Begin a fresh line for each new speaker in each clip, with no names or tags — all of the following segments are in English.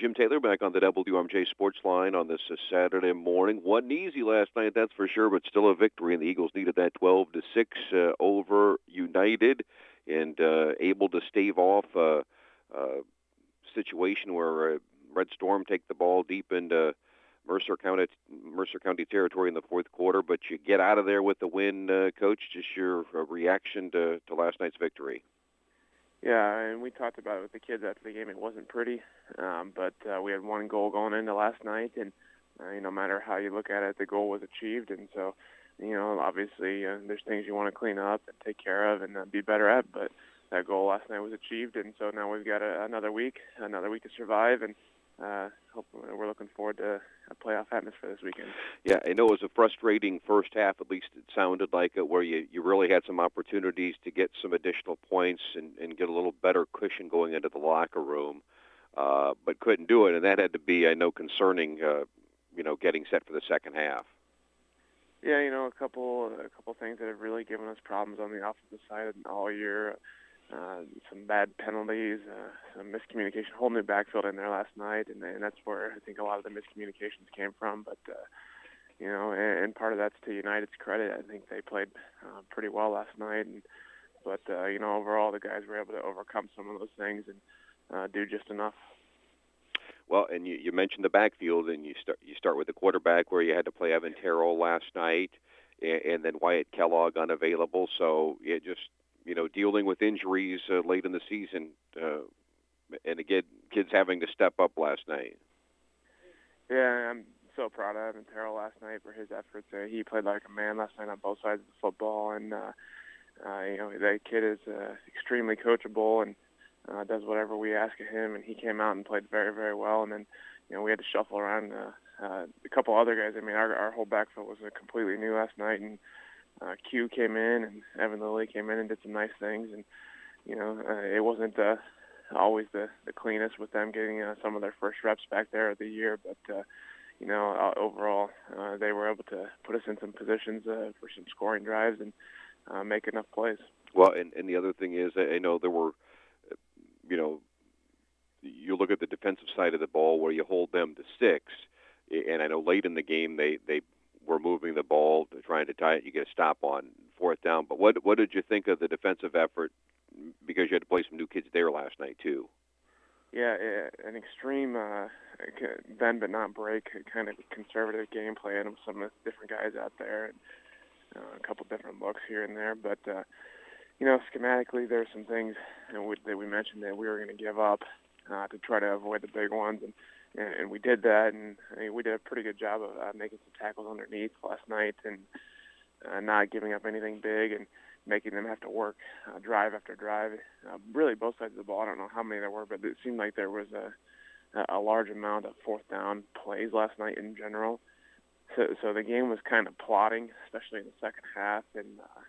Jim Taylor back on the WMJ Sports Line on this Saturday morning. Wasn't easy last night, that's for sure, but still a victory, and the Eagles needed that 12-6 over United, and able to stave off a situation where Red Storm take the ball deep into Mercer County territory in the fourth quarter, but you get out of there with the win, Coach. Just your reaction to last night's victory.
Yeah, and we talked about it with the kids after the game. It wasn't pretty, but we had one goal going into last night, and no matter how you look at it, the goal was achieved. And so, obviously there's things you want to clean up and take care of and be better at, but that goal last night was achieved, and so now we've got another week to survive, and we're looking forward to a playoff atmosphere this weekend.
Yeah, I know it was a frustrating first half, at least it sounded like it, where you really had some opportunities to get some additional points and get a little better cushion going into the locker room, but couldn't do it, and that had to be, I know, concerning, getting set for the second half.
Yeah, a couple things that have really given us problems on the offensive side all year. Some bad penalties, some miscommunication, whole new backfield in there last night, and that's where I think a lot of the miscommunications came from. But, and part of that's to United's credit. I think they played pretty well last night. But overall, the guys were able to overcome some of those things and do just enough.
Well, and you mentioned the backfield, and you start with the quarterback where you had to play Evan Terrell last night, and then Wyatt Kellogg unavailable. So it just, dealing with injuries late in the season, and again, kids having to step up last night.
Yeah, I'm so proud of Evan Terrell last night for his efforts. He played like a man last night on both sides of the football, and that kid is extremely coachable and does whatever we ask of him, and he came out and played very, very well. And then, we had to shuffle around a couple other guys. I mean, our whole backfield was completely new last night, and Q came in, and Evan Lilly came in and did some nice things. And, it wasn't always the cleanest with them getting some of their first reps back there of the year, but, overall, they were able to put us in some positions for some scoring drives and make enough plays.
Well, and the other thing is, I know there were, you look at the defensive side of the ball where you hold them to 6, and I know late in the game they were moving the ball, trying to tie it. You get a stop on fourth down. But what did you think of the defensive effort? Because you had to play some new kids there last night too.
Yeah, an extreme bend but not break kind of conservative game plan with some of the different guys out there, and a couple different looks here and there. But schematically, there's some things that we mentioned that we were going to give up to try to avoid the big ones, and we did that, and we did a pretty good job of making some tackles underneath last night and not giving up anything big and making them have to work drive after drive. Really, both sides of the ball. I don't know how many there were, but it seemed like there was a large amount of fourth down plays last night in general. So the game was kind of plodding, especially in the second half, and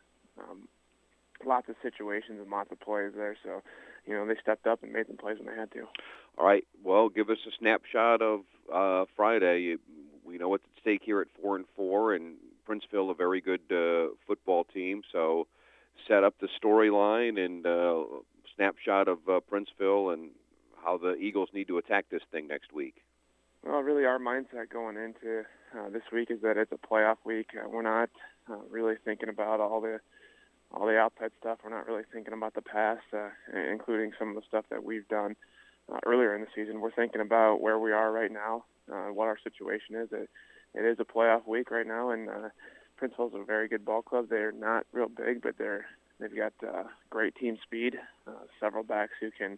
lots of situations and lots of plays there. So, they stepped up and made some plays when they had to.
All right. Well, give us a snapshot of Friday. We know what's at stake here at 4-4, and Princeville, a very good football team. So set up the storyline and snapshot of Princeville and how the Eagles need to attack this thing next week.
Well, really our mindset going into this week is that it's a playoff week. We're not really thinking about all the outside stuff. We're not really thinking about the past, including some of the stuff that we've done earlier in the season. We're thinking about where we are right now, what our situation is. It is a playoff week right now, and Princeville's a very good ball club. They're not real big, but they've got great team speed, several backs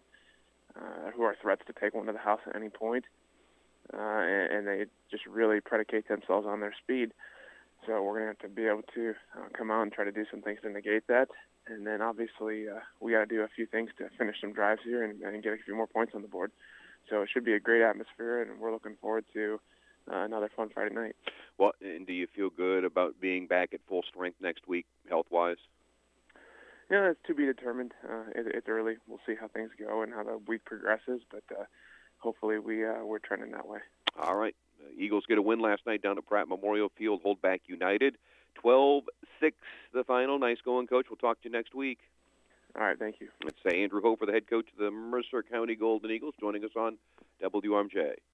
who are threats to take one to the house at any point, and they just really predicate themselves on their speed. So we're going to have to be able to come out and try to do some things to negate that. And then obviously we got to do a few things to finish some drives here and get a few more points on the board. So it should be a great atmosphere, and we're looking forward to another fun Friday night.
Well, and do you feel good about being back at full strength next week, health-wise?
Yeah, it's to be determined. It's early. We'll see how things go and how the week progresses, but hopefully we're trending that way.
All right. Eagles get a win last night down at Pratt Memorial Field, hold back United. 12-6 the final. Nice going, Coach. We'll talk to you next week.
All right, thank you.
Let's say Andrew Hofer, the head coach of the Mercer County Golden Eagles, joining us on WRMJ.